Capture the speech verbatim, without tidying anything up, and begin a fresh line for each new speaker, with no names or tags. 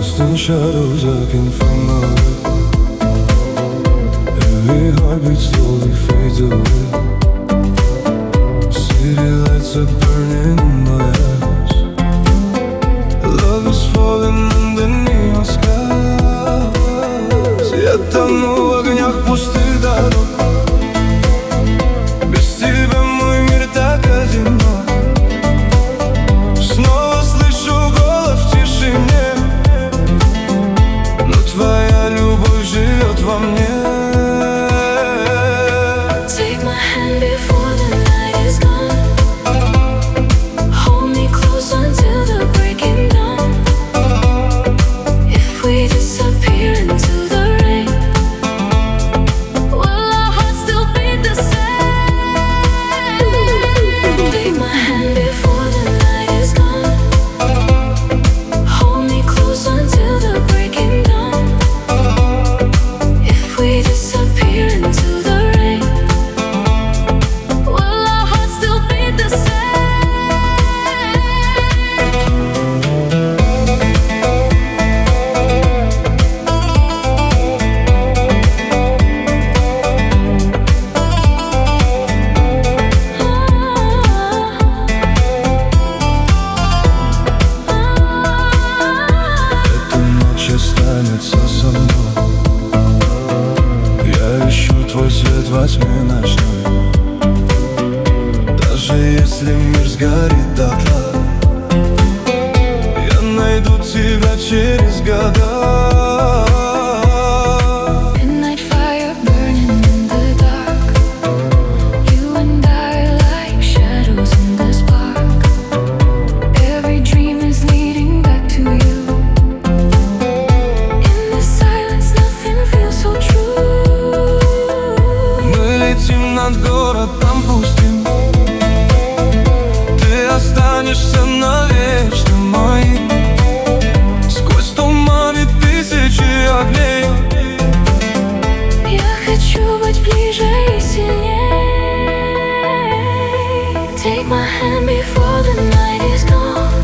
lost in shadows, I can find my way. Every heartbeat slowly fades away. City lights are burning in my eyes. Love is falling under neon skies. Я тону в огнях пустых дорог. Без тебя мой мир так одинок. Снова слышу голос в тишине, но твоя любовь живет во мне.
Take my hand before the night is gone. Hold me close until the breaking dawn. If we disappear into the rain, will our hearts still beat the same? Take my hand before the night is gone. Hold me close until the breaking dawn. If we disappear into the rain, will our hearts still beat the same?
Эта ночь останется со мной. Я ищу твой свет во тьме ночной. Даже если мир сгорит дотла, я найду тебя через года.
Midnight fire burning in the dark. You and I like shadows in the spark. Every dream is leading back to you. In the silence, nothing feels so true.
Мы летим над городом пустым. Ты останешься навечно моим. Сквозь туманы тысячи огней.
Я хочу быть ближе и сильней. Take my hand before the night is gone.